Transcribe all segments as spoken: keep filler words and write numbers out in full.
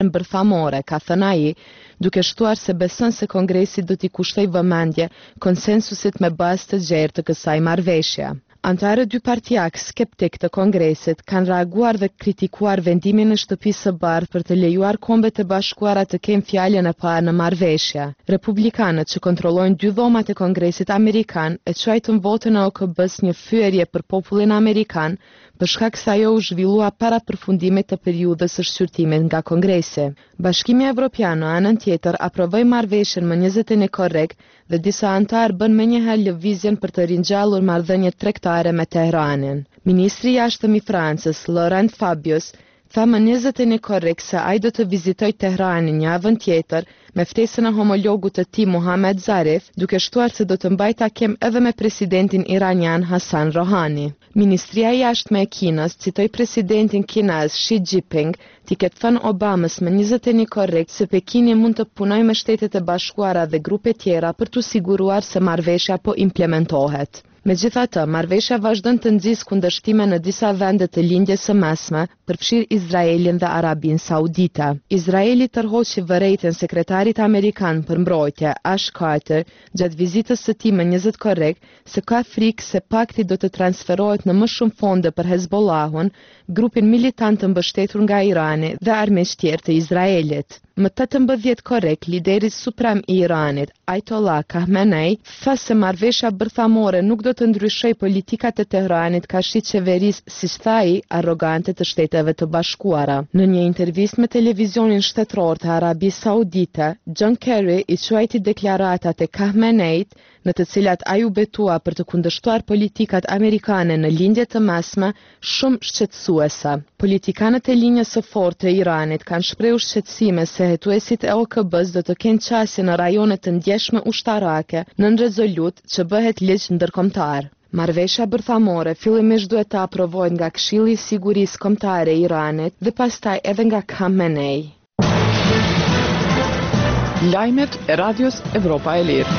bërthamore, ka thënë ai, duke shtuar se beson se Kongresi do t'i kushtoj vëmendje konsensusit me bazë të gjerë të kësaj marrëveshje. Antarët dy partijak skeptik të Kongresit kanë reaguar dhe kritikuar vendimin e Shtëpisë së Bardhë për të lejuar Kombet e Bashkuara të kenë fjalën e parë në marrëveshje. Republikanët që kontrollojnë dy dhomat e Kongresit Amerikan e quajtën votën e O K B-s një fyerje për popullin amerikan, për shkak se ajo u zhvillua para përfundimit të periudhës së shqyrtimit nga Kongresi. Bashkimi Evropian në anën tjetër aprovoi marrëveshjen më njëzet e një korrekt dhe disa antarë bën menjëherë lëvizjen për të ringjallur marrëdhëniet tregtare me Teheranin. Ministri i jashtëm i Francës, Laurent Fabius, tha më njëzet e një korrekt se ai do të vizitoj Teheranin javën tjetër me ftesën e homologut të tij Mohamed Zarif, duke shtuar se do të mbajë takim edhe me presidentin iranian Hassan Rouhani. Ministria e jashtme e Kinës citoi presidentin kinez Xi Jinping t'i ketë thënë Obamës më njëzet e një korrekt se Pekini mund të punojë me Shtetet e Bashkuara dhe grupe tjera për t'u siguruar se marrëveshja po implementohet. Megjithatë, marrëveshja vazhdon të nxjisë kundërshtime në disa vende të lindjes së mesme, përfshirë Izraelin dhe Arabinë Saudite. Izraeli tërhoqi vërejtjen sekretarit amerikan për mbrojtje, Ash Carter, gjatë vizitës së tij më njëzet korrekt, se ka frikë se pakti do të transferohet në më shumë fonde për Hezbollahun, grupin militant të mbështetur nga Irani dhe armiq tjerë të Izraelit. Më tetëmbëdhjetë korrekt, lideri suprem i Iranit, Ayatollah Khamenei, tha se marrëveshja bërthamore nuk do të ndryshoj politikat e Teheranit ka shi qeverisë, siç tha ai, arrogante të Shteteve të Bashkuara. Në një intervistë me televizionin shtetëror të Arabisë Saudite, John Kerry i quajti deklaratat e Khameneit, në të cilat ai u betua për të kundërshtuar politikat amerikane në lindje të mesme, shumë shqetësuese. Politikanët e linjës së fortë të Iranit kanë shprehur shqetësime se hetuesit e O K B-s do të kenë qasje në rajone të ndjeshme ushtarake nën rezolut që bëhet ligj ndërkombëtar. Marrëveshja bërthamore fillimisht duhet të aprovohet nga Këshilli i Sigurisë Kombëtare i Iranit dhe pastaj edhe nga Khamenei. Lajmet e Radios Evropa e Lirë.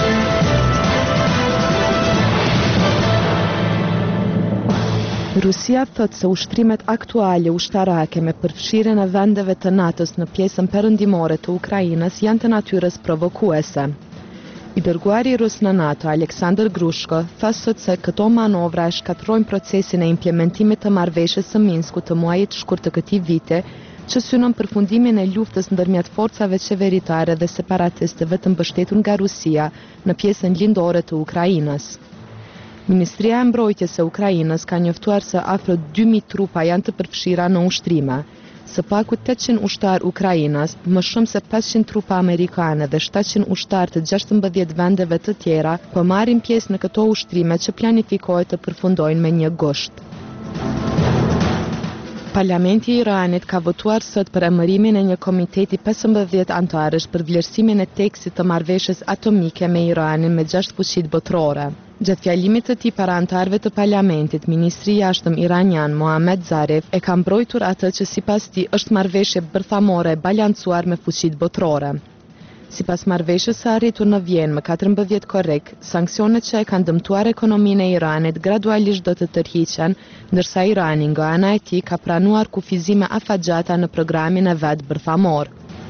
Rusia thot se ushtrimet aktuale ushtarake me përfshirjen e vendeve të NATO-s në pjesën perëndimore të Ukrainës janë të natyrës provokuese. I dërguari rus në NATO, Aleksandr Grushko, tha sot se këto manovra e shkatërrojnë procesin e implementimit të marrëveshjes së Minskut të muajit shkurt të këtij viti, që synon përfundimin e luftës ndërmjet forcave qeveritare dhe separatistëve të mbështetur nga Rusia në pjesën lindore të Ukrainës. Ministria e Mbrojtjes së Ukrainës ka njoftuar se afro dy mijë trupa janë të përfshira në ushtrime. Së paku tetëqind ushtar Ukrainas, më shumë se pesëqind trupa amerikane dhe shtatëqind ushtar të gjashtëmbëdhjetë vendeve të tjera po marrin pjesë në këto ushtrime që planifikohet të përfundojnë me një gusht. Parlamenti i Iranit ka votuar sot për emërimin e një komiteti pesëmbëdhjetë antarësh për vlerësimin e tekstit të marrëveshjes atomike me Iranin me gjashtë fuqitë botërore. Gjatë fjalimit të tij para antarëve të parlamentit, ministri i jashtëm iranian Mohamed Zarif e ka mbrojtur atë që sipas tij është marrëveshje bërthamore e balancuar me fuqitë botërore. Sipas marrëveshjes së arritur në Vjenë më katërmbëdhjetë korrekt, sanksionet që e kanë dëmtuar ekonominë e Iranit gradualisht do të tërhiqen, ndërsa Irani nga ana e tij ka pranuar kufizime afatgjata në programin e vet bërthamor.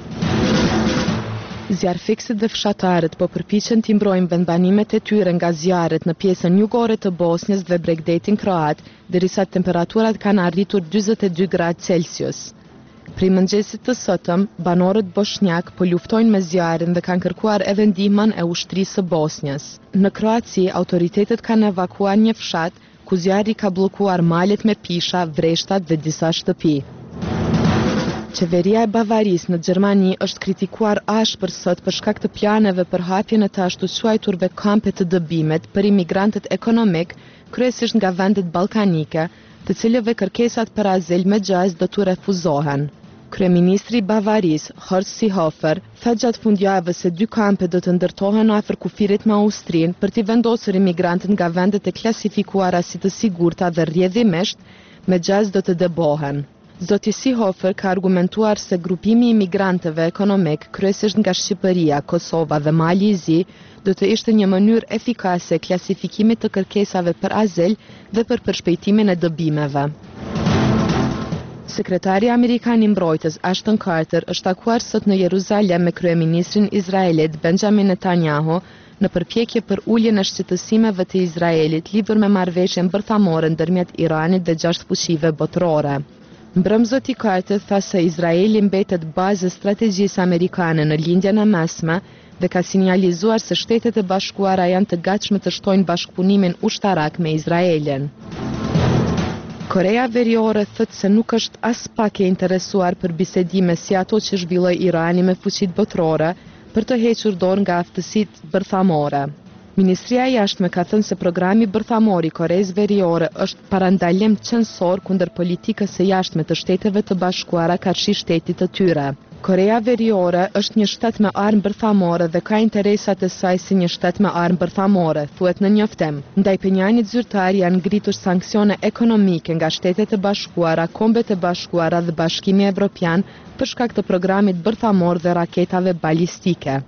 Zjarfiksit dhe fshatarët po përpiqen t'i mbrojnë vendbanimet e tyre nga zjarret në pjesën jugore të Bosnjës dhe Bregdetin kroat, derisa temperaturat kanë arritur njëzet e dy gradë Celsius. Prej mëngjesit të sotëm, banorët bosnjak po luftojnë me zjarrin dhe kanë kërkuar edhe ndihmën e ushtrisë së Bosnjës. Në Kroaci, autoritetet kanë evakuar një fshat ku zjarri ka bllokuar malet me pisha, vreshtat dhe disa shtëpi. Qeveria e Bavarisë në Gjermani është kritikuar ashpër sot për shkak të planeve për hapjen e të ashtu quajturve kampe të dëbimit për imigrantët ekonomik, kryesisht nga vendet ballkanike, të cilëve kërkesat për azil me gjajz do t'u refuzohen. Kryeministri i Bavarisë, Horst Seehofer, tha gjatë fundjavës se dy kampe do të ndërtohen afër kufirit me Austrinë për t'i vendosur imigrantët nga vendet e klasifikuara si të sigurta dhe rrjedhimisht me gjajz do të dëbohen. Zoti Seehofer ka argumentuar se grupimi i imigrantëve ekonomik, kryesisht nga Shqipëria, Kosova dhe Mali i Zi, do të ishte një mënyrë efikase e klasifikimit të kërkesave për azil dhe për përshpejtimin e dëbimeve. Sekretari Amerikan i Mbrojtjes Ashton Carter është takuar sot në Jeruzalem me kryeministrin izraelit Benjamin Netanyahu në përpjekje për uljen e shqetësimeve të Izraelit lidhur me marrëveshjen bërthamore ndërmjet Iranit dhe gjashtë fuqive botërore. Mbrëmzoti Carter tha se Izraeli mbetet bazë strategjisë amerikane në lindjen e mesme dhe ka sinjalizuar se Shtetet e Bashkuara janë të gatshme të shtojnë bashkëpunimin ushtarak me Izraelin. Korea Veriore thët se nuk është as pak e interesuar për bisedime si ato që zhvilloi Irani me fuqitë botërore për të hequr dorë nga aftësitë bërthamore. Ministria e Jashtme ka thënë se programi bërthamor i Koreas Veriore është parandalim censor kundër politikës së jashtme të Shteteve të Bashkuara karshi shtetit të tyre. Korea Veriore është një shtet me armë bërthamore dhe ka interesat e saj si një shtet me armë bërthamore, thuhet në njoftim. Ndaj penjanit zyrtar janë ngritur sanksione ekonomike nga Shtetet e Bashkuara, Kombet e Bashkuara dhe Bashkimi Evropian për shkak të programit bërthamor dhe raketave balistike.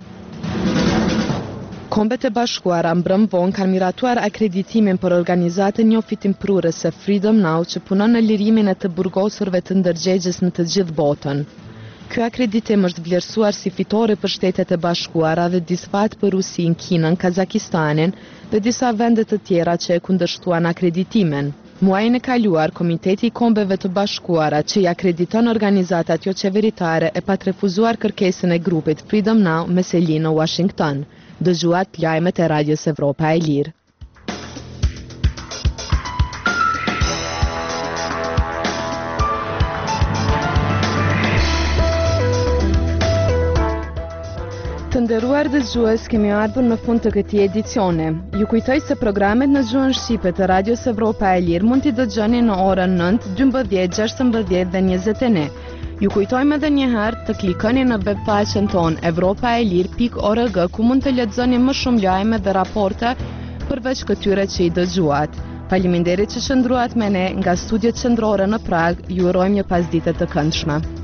Kombet e Bashkuara mbrëm vonë kanë miratuar akreditimin për organizatën njofitimprurëse Freedom Now që punon në lirimin e të burgosurve të ndërgjegjes në të gjithë botën. Ky akreditim është vlerësuar si fitore për Shtetet e Bashkuara dhe disfat për Rusin, Kinën, Kazakistanin dhe disa vende të tjera që e kundërshtuan akreditimin. Muajin e kaluar, Komiteti i Kombeve të Bashkuara, që i akrediton organizatat jo qeveritare, e pat refuzuar kërkesën e grupit Freedom Now me seli në Washington. Dëgjuat lajmet e Radios Evropa e Lirë. Të nderuar dëgjues, kemi ardhur në fund të këtij edicioni. Ju kujtoj se programet në gjuhën shqipe të Radios Evropa e Lirë mund t'i dëgjoni në orën nëntë, dymbëdhjetë, gjashtëmbëdhjetë dhe njëzet e një. Ju kujtojmë edhe një herë të klikoni në webfaqen tonë evropaelir pikë org ku mund të lexoni më shumë lajme dhe raporte përveç këtyre që i dëgjuat. Faleminderit që qëndruat me ne nga studiot qendrore në Prag. Ju urojmë një pasdite të këndshme.